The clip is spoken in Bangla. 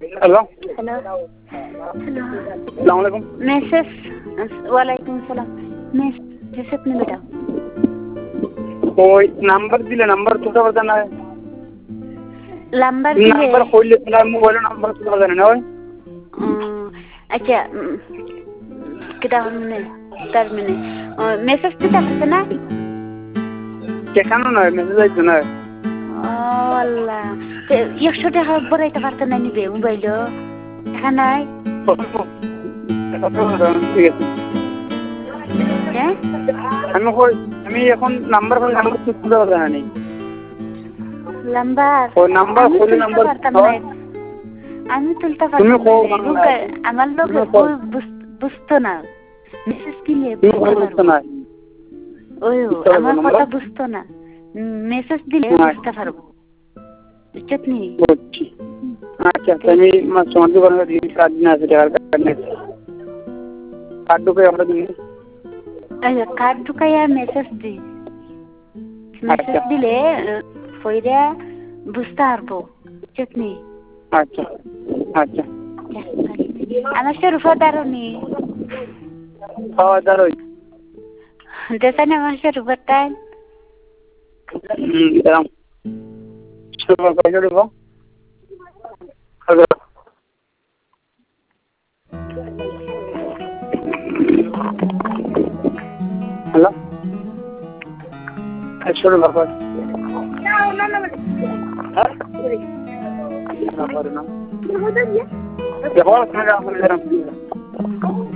हेलो हेलो हेलो सलामकुम मैसेज वालेकुम सलाम मैसेज अपने बेटा कोई नंबर दिले नंबर तुझा बताना है नंबर दिले नंबर खोल ले तेरा मोबाइल नंबर तुझा बताना है ओए अच्छा kita हमने termine मैसेज तो करते ना কেখানো নয় মেসেজ আইতো না আল্লাহ 100 টাকা বড়াইতে পারতে না নিবে মোবাইল টাকা নাই ঠিক আছে হ্যাঁ আমি এখন নাম্বার কোন নাম্বার তুলতে পারবো না নি নাম্বার ও নাম্বার কোন নাম্বার আমি তুলতে পারতাম না আমার লোক বুঝতো না মেসেজ দিলে বুঝতো না ওই আমার কথা বুঝতো না মেসেজ দিলে বুঝতে পারবো বুঝছনি আচ্ছা তুমি সমাজ করবে দিন কাজ না আছে টাকা কার্ড ঢুকে আমরা দিন আচ্ছা কার্ড ঢুকাইয়া মেসেজ দি মেসেজ দিলে ফইরা বুঝতে পারবো বুঝছনি আচ্ছা আচ্ছা আমার শরীফা দারুনি দারুই দেখানে আমার শরীফা টাইম দাম শরীফা কত দেব হ্যালো হ্যালো শরীফা কত না না হ্যাঁ দেখো না